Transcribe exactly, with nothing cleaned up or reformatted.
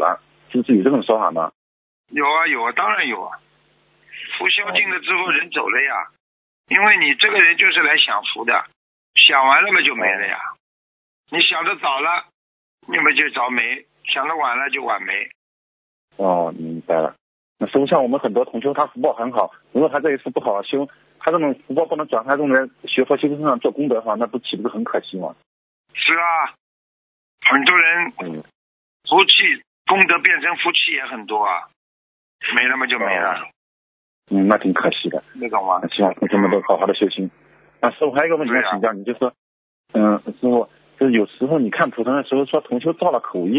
了，是不是有这种说法吗？ 有啊有啊，当然有啊。福消尽了之后人走了呀，因为你这个人就是来享福的，想完了嘛就没了呀。你想得早了，你们就早没；想得晚了就晚没。 哦，明白了。那实际上我们很多同修他福报很好，如果他这一次不好好修，他这种福报不能转化用来学佛修身上做功德的话，那不岂不是很可惜吗？ 是啊，很多人福气功德变成福气也很多啊，没了嘛就没了。 嗯，那挺可惜的。 那种吗？ 希望同学们都好好的修心。那师傅还有一个问题要请教你，就是说，嗯，师傅，就是有时候你看图腾的时候说同修造了口业。